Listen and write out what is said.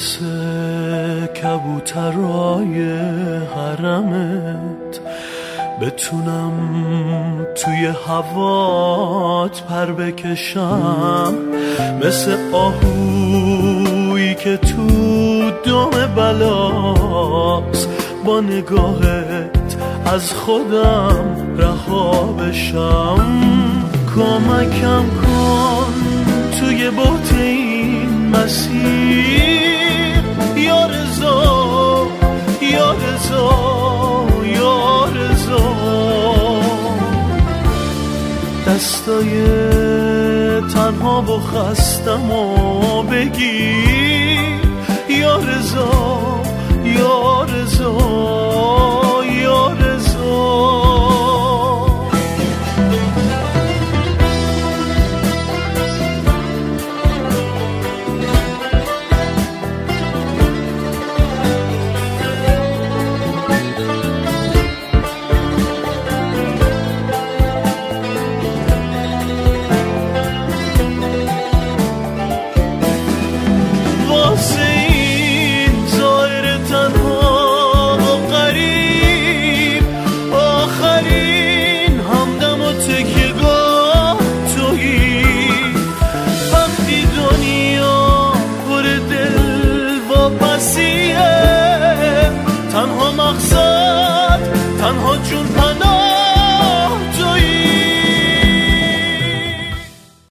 مثل کبوترای حرمت بتونم توی هوات پر بکشم، مثل آهویی که تو دم بلاست با نگاهت از خودم رها بشم. کمکم کن توی بوت این مسیر، یا رضا یا رضا یا رضا. دستای تنها و خستم و بگیر یا رضا